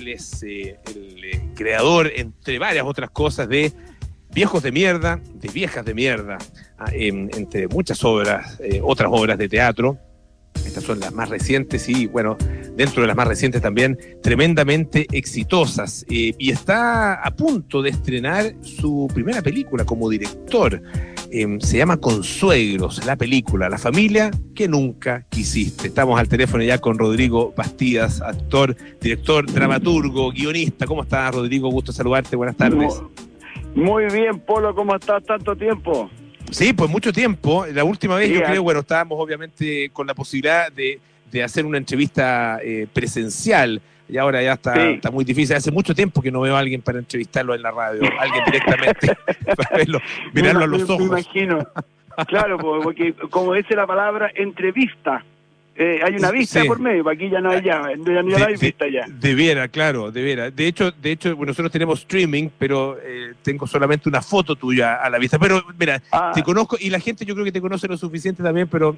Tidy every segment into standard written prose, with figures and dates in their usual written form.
Él es creador, entre varias otras cosas, de Viejos de Mierda, de Viejas de Mierda, entre muchas obras, otras obras de teatro. Estas son las más recientes y, bueno, dentro de las más recientes también, tremendamente exitosas. Y está a punto de estrenar su primera película como director. Se llama Consuegros, la película, la familia que nunca quisiste. Estamos al teléfono ya con Rodrigo Bastidas, actor, director, dramaturgo, guionista. ¿Cómo estás, Rodrigo? Gusto saludarte, buenas tardes. Muy bien, Polo, ¿cómo estás? ¿Tanto tiempo? Sí, pues mucho tiempo. La última vez, yo creo, bueno, estábamos obviamente con la posibilidad de hacer una entrevista presencial, y ahora ya está muy difícil. Hace mucho tiempo que no veo a alguien para entrevistarlo en la radio, alguien directamente, para verlo, mirarlo a los ojos. Me imagino, claro, porque como dice la palabra entrevista, hay una vista por medio, aquí ya no hay vista ya. Debiera, claro, debiera. De hecho, bueno, nosotros tenemos streaming, pero tengo solamente una foto tuya a la vista. Pero mira, te conozco, y la gente yo creo que te conoce lo suficiente también, pero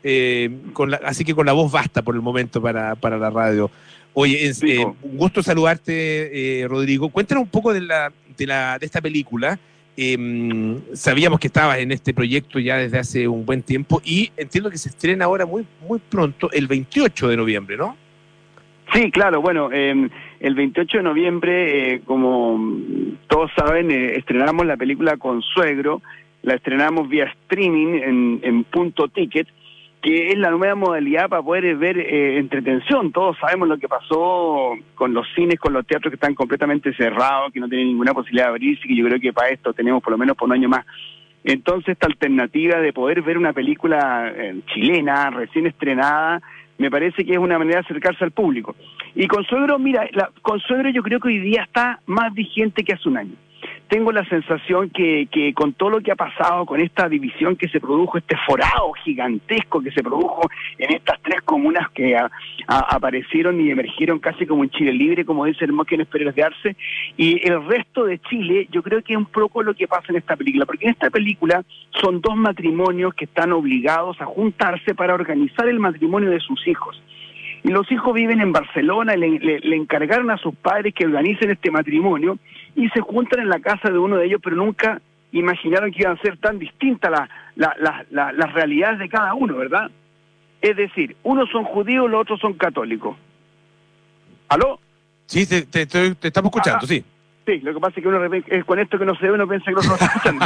así que con la voz basta por el momento para la radio. Oye, un gusto saludarte, Rodrigo. Cuéntanos un poco de esta película. Sabíamos que estabas en este proyecto ya desde hace un buen tiempo y entiendo que se estrena ahora muy, muy pronto, el 28 de noviembre, ¿no? Sí, claro, bueno, el 28 de noviembre, como todos saben, estrenamos la película Consuegro, la estrenamos vía streaming en Punto Ticket, que es la nueva modalidad para poder ver entretención. Todos sabemos lo que pasó con los cines, con los teatros que están completamente cerrados, que no tienen ninguna posibilidad de abrirse, que yo creo que para esto tenemos por lo menos por un año más. Entonces, esta alternativa de poder ver una película chilena, recién estrenada, me parece que es una manera de acercarse al público. Y Consuegro, mira, Consuegro yo creo que hoy día está más vigente que hace un año. Tengo la sensación que con todo lo que ha pasado, con esta división que se produjo, este forado gigantesco que se produjo en estas tres comunas que aparecieron y emergieron casi como en Chile libre, como dice el Móquenes Pérez de Arce, y el resto de Chile, yo creo que es un poco lo que pasa en esta película, porque en esta película son dos matrimonios que están obligados a juntarse para organizar el matrimonio de sus hijos. Y los hijos viven en Barcelona, le encargaron a sus padres que organicen este matrimonio y se juntan en la casa de uno de ellos, pero nunca imaginaron que iban a ser tan distintas las realidades de cada uno, ¿verdad? Es decir, unos son judíos, los otros son católicos. ¿Aló? Sí, te estamos escuchando, sí. Sí, lo que pasa es que uno con esto que no se ve, uno piensa que no se lo está escuchando.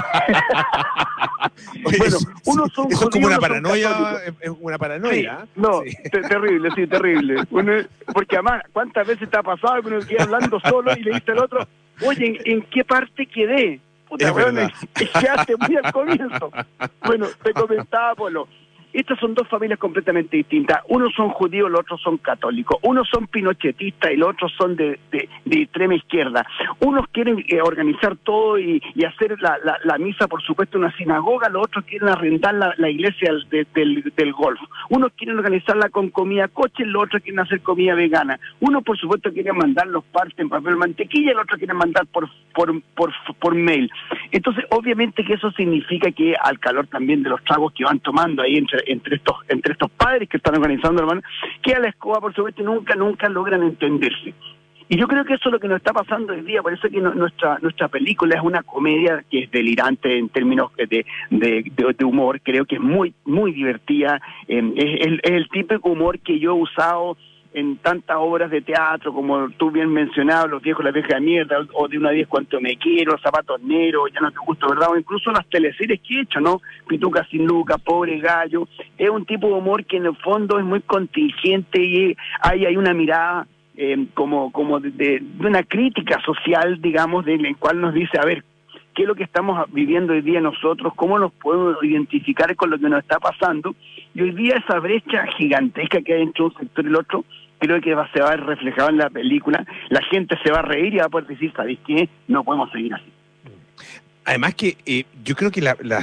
Oye, bueno, unos son eso judíos, es como una paranoia, es una paranoia. Sí, no, sí. Terrible. Porque además, ¿cuántas veces te ha pasado que uno queda hablando solo y le dice al otro, oye, ¿en qué parte quedé? Puta, weón, quedaste muy al comienzo. Bueno, te comentaba, Polo. Estas son dos familias completamente distintas. Unos son judíos, los otros son católicos. Unos son pinochetistas y los otros son de extrema izquierda. Unos quieren organizar todo y hacer la misa, por supuesto, en una sinagoga. Los otros quieren arrendar la iglesia del golf. Unos quieren organizarla con comida coche, los otros quieren hacer comida vegana. Unos, por supuesto, quieren mandar los partes en papel mantequilla, el otro quieren mandar por mail. Entonces, obviamente que eso significa que al calor también de los tragos que van tomando ahí entre estos padres que están organizando, hermano, que a la escoba, por supuesto, nunca logran entenderse. Y yo creo que eso es lo que nos está pasando hoy día. Por eso es que nuestra película es una comedia que es delirante en términos de humor. Creo que es muy, muy divertida. Es el típico humor que yo he usado en tantas obras de teatro, como tú bien mencionabas, Los viejos, la vieja de mierda, o De 1 a 10 cuánto me quiero, Zapatos negros, Ya no te gusto, ¿verdad? O incluso las teleseries que he hecho, ¿no? Pituca sin Luca, Pobre gallo. Es un tipo de humor que en el fondo es muy contingente y hay una mirada como de una crítica social, digamos, en la cual nos dice, a ver, ¿qué es lo que estamos viviendo hoy día nosotros? ¿Cómo nos podemos identificar con lo que nos está pasando? Y hoy día esa brecha gigantesca que hay entre un sector y el otro, creo que se va a ver reflejado en la película. La gente se va a reír y va a poder decir, ¿sabéis qué? No podemos seguir así. Además que yo creo que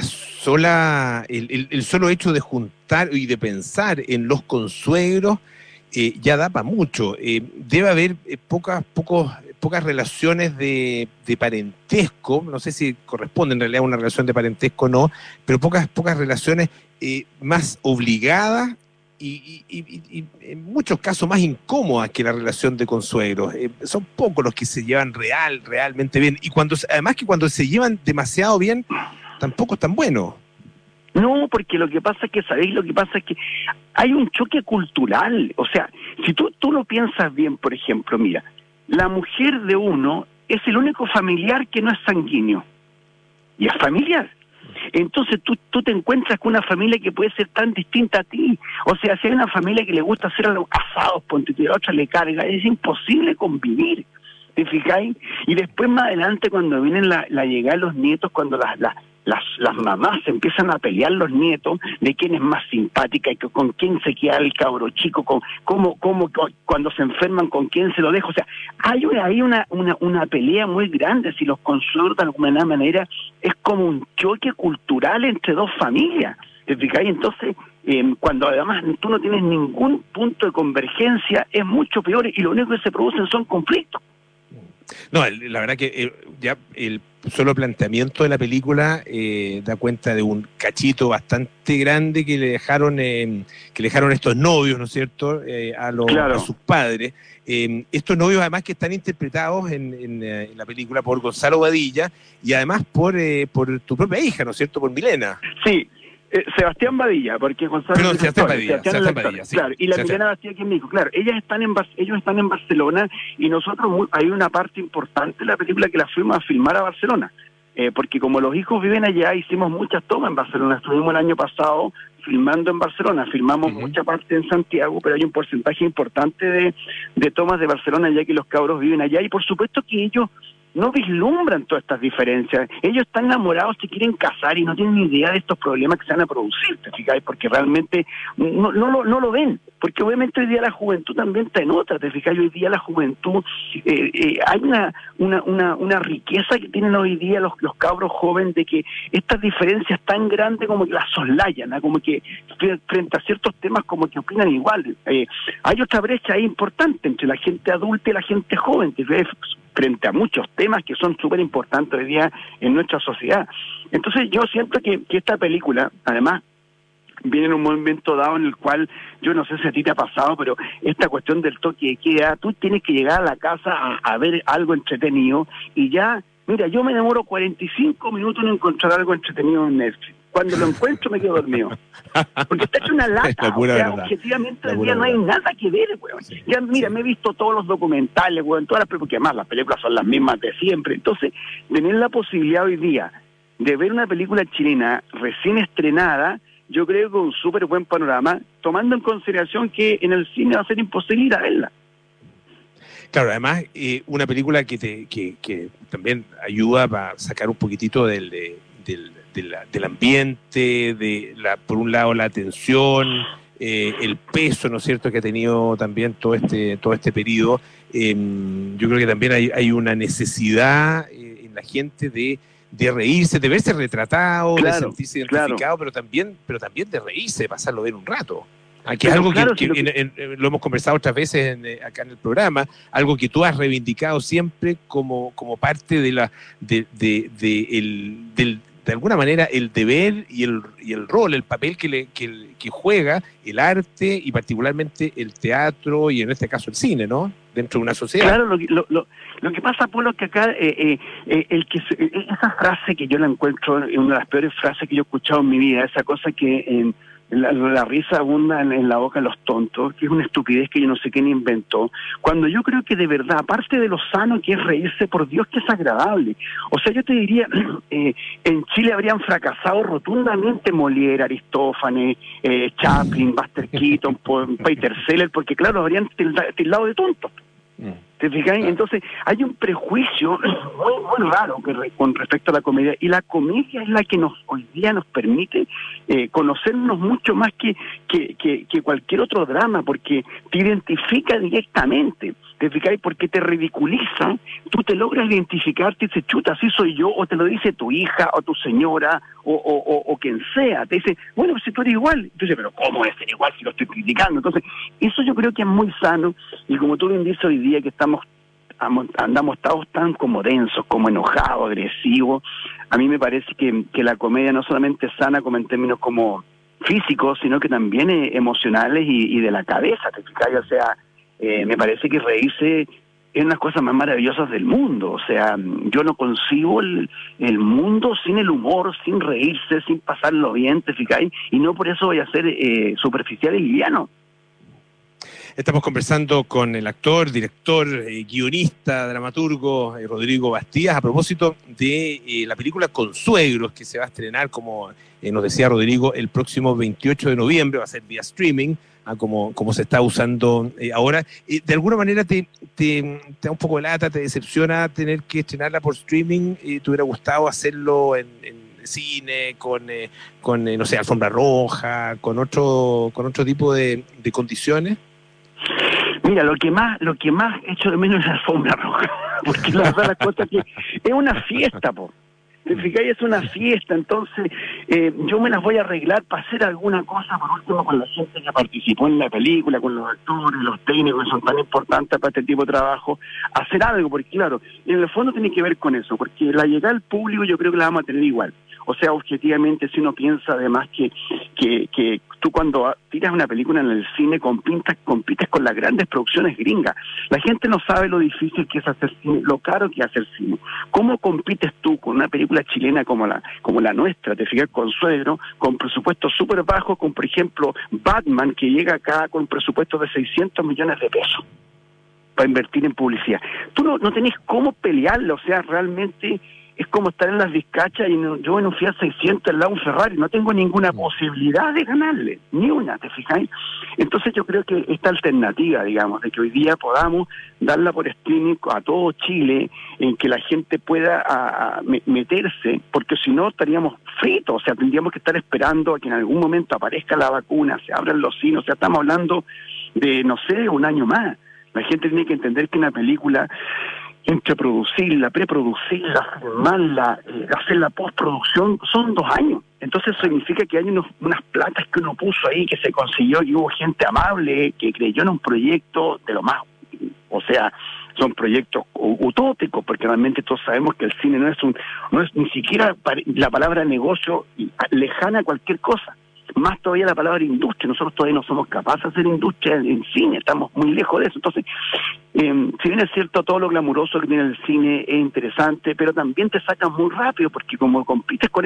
el solo hecho de juntar y de pensar en los consuegros ya da para mucho. Debe haber pocas relaciones de parentesco, no sé si corresponde en realidad a una relación de parentesco o no, pero pocas relaciones más obligadas y en muchos casos más incómodas que la relación de consuegros. Son pocos los que se llevan realmente bien. Y además que cuando se llevan demasiado bien, tampoco es tan bueno. No, porque lo que pasa es que, ¿sabéis? Lo que pasa es que hay un choque cultural. O sea, si tú lo piensas bien, por ejemplo, mira, la mujer de uno es el único familiar que no es sanguíneo. Y es familiar. Entonces tú te encuentras con una familia que puede ser tan distinta a ti. O sea, si hay una familia que le gusta hacer asados, ponte, y a la otra le carga, es imposible convivir. ¿Te fijáis? Y después más adelante, cuando vienen la llegada de los nietos, cuando las mamás empiezan a pelear los nietos de quién es más simpática y con quién se queda el cabro chico, cómo cuando se enferman con quién se lo deja. O sea, hay una pelea muy grande. Si los consuegros de alguna manera es como un choque cultural entre dos familias. ¿Te fijáis? Entonces, cuando además tú no tienes ningún punto de convergencia, es mucho peor y lo único que se producen son conflictos. No, la verdad que ya el solo planteamiento de la película da cuenta de un cachito bastante grande que le dejaron estos novios, ¿no es cierto?, Claro. a sus padres. Estos novios además que están interpretados en la película por Gonzalo Badilla y además por tu propia hija, ¿no es cierto?, por Milena. Sí. Sebastián Badilla, porque Gonzalo... Perdón, Sebastián Badilla, sí. Claro, y la Milena Bastía aquí en México. Claro, ellos están en Barcelona y nosotros hay una parte importante de la película que la fuimos a filmar a Barcelona, porque como los hijos viven allá, hicimos muchas tomas en Barcelona. Estuvimos el año pasado filmando en Barcelona, filmamos mucha parte en Santiago, pero hay un porcentaje importante de tomas de Barcelona, ya que los cabros viven allá, y por supuesto que ellos no vislumbran todas estas diferencias. Ellos están enamorados, se quieren casar y no tienen ni idea de estos problemas que se van a producir, ¿te fijáis? Porque realmente no lo ven. Porque obviamente hoy día la juventud también está en otra, ¿te fijáis? Hoy día la juventud, hay una riqueza que tienen hoy día los cabros jóvenes de que estas diferencias tan grandes como que las soslayan, ¿no? Como que frente a ciertos temas como que opinan igual. Hay otra brecha ahí importante entre la gente adulta y la gente joven, ¿te fijáis? Frente a muchos temas que son súper importantes hoy día en nuestra sociedad. Entonces yo siento que esta película, además, viene en un momento dado en el cual, yo no sé si a ti te ha pasado, pero esta cuestión del toque de queda, tú tienes que llegar a la casa a ver algo entretenido y ya, mira, yo me demoro 45 minutos en encontrar algo entretenido en Netflix. Cuando lo encuentro me quedo dormido. Porque está hecho una lata. O sea, objetivamente hoy día no hay nada que ver, weón. Ya, mira, me he visto todos los documentales, weón, porque además las películas son las mismas de siempre. Entonces, tener la posibilidad hoy día de ver una película chilena recién estrenada, yo creo que un súper buen panorama, tomando en consideración que en el cine va a ser imposible ir a verla. Claro, además, una película que también ayuda para sacar un poquitito del ambiente, por un lado la tensión, el peso, ¿no es cierto?, que ha tenido también todo este periodo. Yo creo que también hay una necesidad en la gente de reírse, de verse retratado, de sentirse identificado, pero también de reírse, de pasarlo bien un rato. Aquí es algo lo hemos conversado otras veces acá en el programa, algo que tú has reivindicado siempre como parte de alguna manera el deber y el rol, el papel que juega el arte y particularmente el teatro y en este caso el cine, ¿no? Dentro de una sociedad. Claro, lo que pasa, Polo, es que acá esa frase que yo la encuentro en una de las peores frases que yo he escuchado en mi vida, esa cosa que la risa abunda en la boca de los tontos, que es una estupidez que yo no sé quién inventó, cuando yo creo que de verdad, aparte de lo sano que es reírse, por Dios que es agradable. O sea, yo te diría, en Chile habrían fracasado rotundamente Molière, Aristófanes, Chaplin, Buster Keaton, Peter Sellers, porque claro, habrían tildado de tontos. ¿Te fijáis? Entonces, hay un prejuicio muy raro con respecto a la comedia, y la comedia es la que hoy día nos permite conocernos mucho más que cualquier otro drama, porque te identifica directamente. ¿Te fijáis? Porque te ridiculiza, tú te logras identificarte y dices, chuta, así soy yo, o te lo dice tu hija, o tu señora, o quien sea. Te dice, bueno, si tú eres igual. Tú dices, pero ¿cómo es ser igual si lo estoy criticando? Entonces, eso yo creo que es muy sano, y como tú bien dices hoy día, que andamos todos tan como densos, como enojados, agresivos. A mí me parece que la comedia no solamente es sana como en términos como físicos, sino que también emocionales y de la cabeza, ¿te fijas? O sea, me parece que reírse es una cosa más maravillosas del mundo. O sea, yo no concibo el mundo sin el humor, sin reírse, sin pasarlo bien, ¿te fijas? Y no por eso voy a ser superficial y liviano. Estamos conversando con el actor, director, guionista, dramaturgo Rodrigo Bastías, a propósito de la película Consuegros, que se va a estrenar, como nos decía Rodrigo, el próximo 28 de noviembre, va a ser vía streaming, como se está usando ahora. ¿De alguna manera te da un poco de lata, te decepciona tener que estrenarla por streaming? ¿Te hubiera gustado hacerlo en cine, con no sé, alfombra roja, con otro tipo de condiciones? Mira, lo que más echo de menos es la alfombra roja, porque la verdad la cosa que es una fiesta, po. ¿Te fijáis? Es una fiesta, entonces yo me las voy a arreglar para hacer alguna cosa, por último, con la gente que participó en la película, con los actores, los técnicos que son tan importantes para este tipo de trabajo, hacer algo, porque claro, en el fondo tiene que ver con eso, porque la llegada al público yo creo que la vamos a tener igual. O sea, objetivamente, si uno piensa además que tú cuando tiras una película en el cine compites con las grandes producciones gringas. La gente no sabe lo difícil que es hacer cine, lo caro que es hacer cine. ¿Cómo compites tú con una película chilena como la nuestra, te fijas, Consuegro, con presupuesto súper bajo, con, por ejemplo, Batman, que llega acá con presupuestos de 600 millones de pesos para invertir en publicidad? Tú no tenés cómo pelearlo, o sea, realmente es como estar en las Vizcachas y yo en un Fiat 600 al lado de un Ferrari, no tengo ninguna posibilidad de ganarle, ni una, ¿te fijáis? Entonces yo creo que esta alternativa, digamos, de que hoy día podamos darla por streaming a todo Chile, en que la gente pueda meterse, porque si no estaríamos fritos, o sea, tendríamos que estar esperando a que en algún momento aparezca la vacuna, se abran los cines, o sea, estamos hablando de, no sé, un año más. La gente tiene que entender que una película, entre producirla, preproducirla, filmarla, hacer la postproducción, son 2 años. Entonces eso significa que hay unas platas que uno puso ahí, que se consiguió, y hubo gente amable que creyó en un proyecto de lo más, o sea, son proyectos utópicos, porque realmente todos sabemos que el cine no es ni siquiera la palabra negocio lejana a cualquier cosa. Más todavía la palabra industria. Nosotros todavía no somos capaces de hacer industria en cine, estamos muy lejos de eso. Entonces, si bien es cierto, todo lo glamuroso que tiene el cine es interesante, pero también te sacan muy rápido, porque como compites con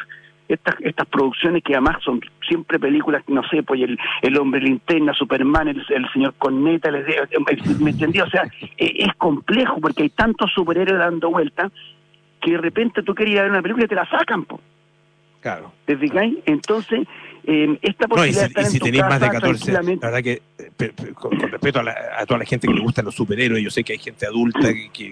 estas producciones que además son siempre películas, no sé, pues el Hombre Linterna, Superman, el Señor Corneta, ¿me entendí? O sea, es complejo, porque hay tantos superhéroes dando vueltas que de repente tú querías ver una película y te la sacan, po. Claro. ¿Te fijáis? Entonces, esta posibilidad de estar si en tu tenéis casa, más de 14, la tranquilamente. verdad que, con respeto a toda la gente que le gustan los superhéroes, yo sé que hay gente adulta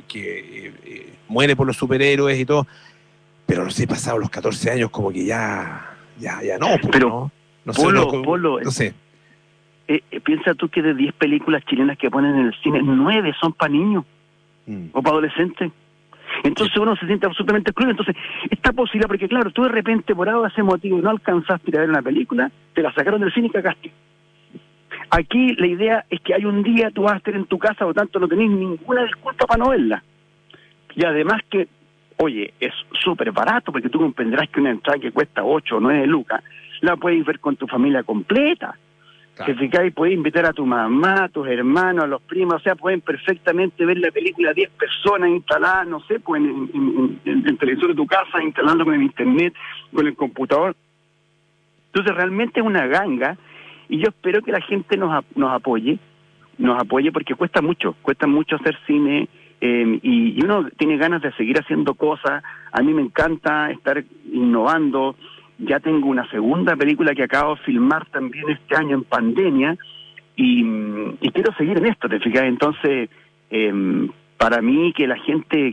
que muere por los superhéroes y todo, pero no sé, pasados los 14 años como que ya no, pero, ¿no? No Polo, sé, no sé. Piensa tú que de 10 películas chilenas que ponen en el cine, 9 son para niños o para adolescentes. Entonces uno se siente absolutamente excluido. Entonces, esta posibilidad, porque claro, tú de repente por algo ese motivo no alcanzaste a ir a ver una película, te la sacaron del cine y cagaste. Aquí la idea es que hay un día, tú vas a estar en tu casa, por lo tanto no tenés ninguna disculpa para no verla. Y además que, oye, es súper barato, porque tú comprenderás que una entrada que cuesta 8 o 9 lucas, la puedes ver con tu familia completa. Claro. Te fijas, y puedes invitar a tu mamá, a tus hermanos, a los primos, o sea, pueden perfectamente ver la película 10 personas instaladas, no sé, pues en el televisor de tu casa, instalando con el internet, con el computador. Entonces realmente es una ganga, y yo espero que la gente nos apoye porque cuesta mucho hacer cine, y uno tiene ganas de seguir haciendo cosas. A mí me encanta estar innovando. Ya tengo una segunda película que acabo de filmar también este año en pandemia, y quiero seguir en esto, ¿te fijas? Entonces, para mí que la gente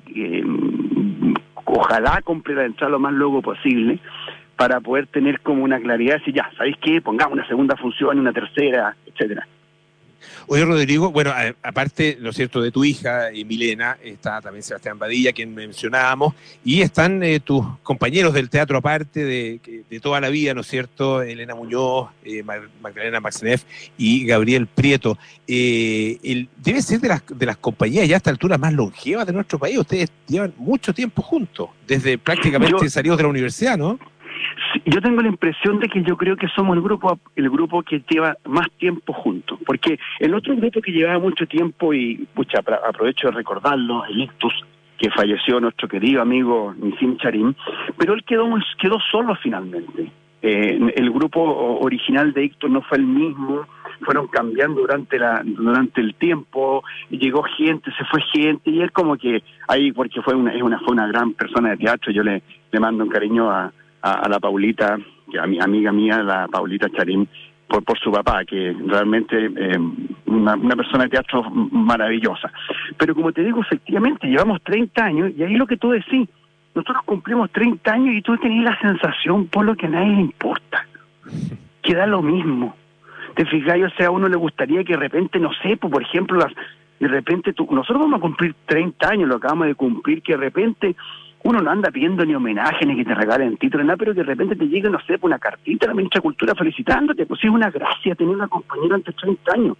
ojalá compre la entrada lo más luego posible, para poder tener como una claridad de decir, ya, ¿sabéis qué? Pongamos una segunda función, una tercera, etcétera. Oye, Rodrigo, bueno, aparte, ¿no es cierto?, de tu hija, Milena, está también Sebastián Badilla, quien mencionábamos, y están tus compañeros del teatro aparte de toda la vida, ¿no es cierto?, Elena Muñoz, Magdalena Maxeneff y Gabriel Prieto. Debe ser de las compañías ya a esta altura más longevas de nuestro país. Ustedes llevan mucho tiempo juntos, desde prácticamente salidos de la universidad, ¿no? Sí, yo tengo la impresión de que yo creo que somos el grupo que lleva más tiempo juntos, porque el otro grupo que llevaba mucho tiempo, y pucha, aprovecho de recordarlo, el Ictus, que falleció nuestro querido amigo Nissim Charim, pero él quedó solo finalmente. El grupo original de Ictus no fue el mismo, fueron cambiando durante el tiempo, llegó gente, se fue gente, y él como que ahí, porque fue una gran persona de teatro, yo le mando un cariño a la Paulita, que a mi amiga mía, la Paulita Charim, por su papá, que realmente una persona de teatro maravillosa. Pero como te digo, efectivamente, llevamos 30 años, y ahí lo que tú decís, nosotros cumplimos 30 años y tú tenés la sensación, por lo que a nadie le importa, que da lo mismo. ¿Te fijas? O sea, a uno le gustaría que de repente, no sé, por ejemplo, de repente nosotros vamos a cumplir 30 años, lo acabamos de cumplir, que de repente uno no anda pidiendo ni homenaje, ni que te regalen títulos, nada, pero que de repente te llegue, no sé, una cartita a la ministra de Cultura felicitándote, pues es una gracia tener una compañera ante 30 años.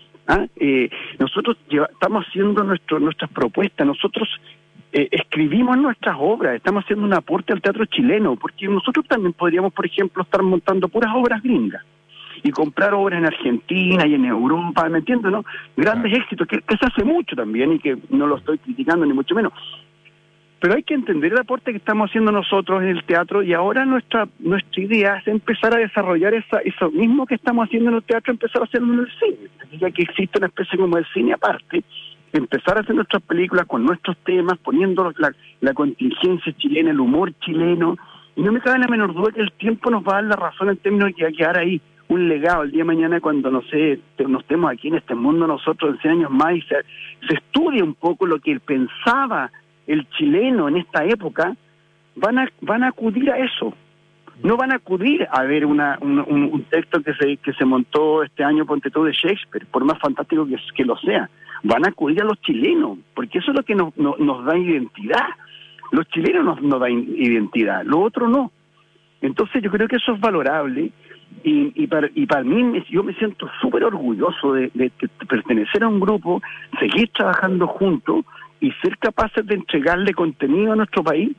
Nosotros estamos haciendo nuestras propuestas, nosotros escribimos nuestras obras, estamos haciendo un aporte al teatro chileno, porque nosotros también podríamos, por ejemplo, estar montando puras obras gringas y comprar obras en Argentina y en Europa, ¿me entiendes, no? Grandes éxitos, que se hace mucho también y que no lo estoy criticando ni mucho menos. Pero hay que entender el aporte que estamos haciendo nosotros en el teatro, y ahora nuestra idea es empezar a desarrollar eso mismo que estamos haciendo en el teatro, empezar a hacerlo en el cine, ya que existe una especie como de cine aparte, empezar a hacer nuestras películas con nuestros temas, poniendo la contingencia chilena, el humor chileno, y no me cabe la menor duda que el tiempo nos va a dar la razón en términos de que va a quedar ahí un legado el día de mañana cuando, no sé, nos estemos aquí en este mundo nosotros en 100 años más, y se estudie un poco lo que pensaba el chileno en esta época, van a acudir a eso. No van a acudir a ver un texto que se montó este año, ponte tú, de Shakespeare, por más fantástico que lo sea. Van a acudir a los chilenos, porque eso es lo que nos da identidad. Los chilenos nos dan identidad, lo otro no. Entonces yo creo que eso es valorable, y para mí yo me siento súper orgulloso de pertenecer a un grupo, seguir trabajando juntos y ser capaces de entregarle contenido a nuestro país,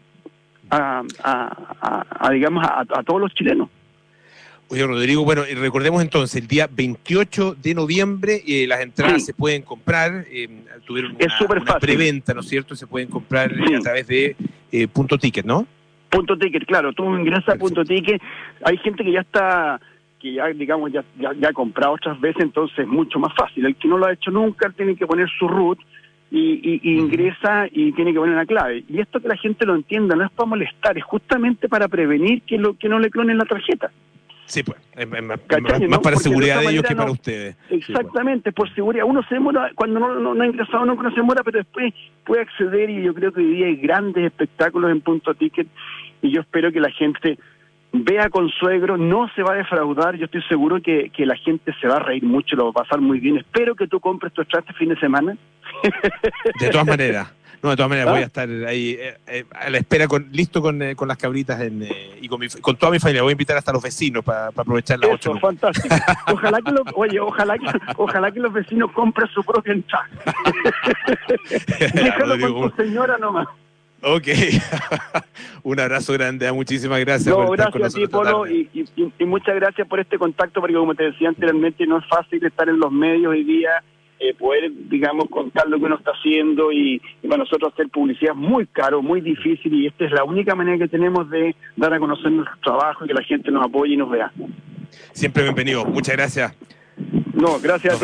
digamos, a todos los chilenos. Oye, Rodrigo, bueno, recordemos entonces, el día 28 de noviembre las entradas se pueden comprar, tuvieron una preventa, ¿no es cierto? Se pueden comprar a través de Punto Ticket, ¿no? Punto Ticket, claro, tú ingresas a Punto Ticket, hay gente que ya digamos, ya ha comprado otras veces, entonces es mucho más fácil. El que no lo ha hecho nunca tiene que poner su root y ingresa y tiene que poner una clave. Y esto, que la gente lo entienda, no es para molestar, es justamente para prevenir que no le clonen la tarjeta. Sí, pues, más para seguridad de ellos que para ustedes. Exactamente, por seguridad. Uno se demora, cuando no ha ingresado, no se demora, pero después puede acceder, y yo creo que hoy día hay grandes espectáculos en Punto Ticket, y yo espero que la gente vea Consuegro, no se va a defraudar. Yo estoy seguro que la gente se va a reír mucho, lo va a pasar muy bien. Espero que tú compres tu entrada este fin de semana. De todas maneras. No, de todas maneras voy a estar ahí a la espera, listo con las cabritas y con toda mi familia. Voy a invitar hasta a los vecinos para aprovechar la 8. Eso, fantástico. Ojalá que los vecinos compren su propia entrada. Déjalo con tu señora nomás. Ok. Un abrazo grande. Muchísimas gracias. No, gracias a ti, Polo, y muchas gracias por este contacto, porque como te decía anteriormente, no es fácil estar en los medios hoy día, poder, digamos, contar lo que uno está haciendo, y para nosotros hacer publicidad es muy caro, muy difícil, y esta es la única manera que tenemos de dar a conocer nuestro trabajo y que la gente nos apoye y nos vea. Siempre bienvenido. Muchas gracias. No, gracias a ti.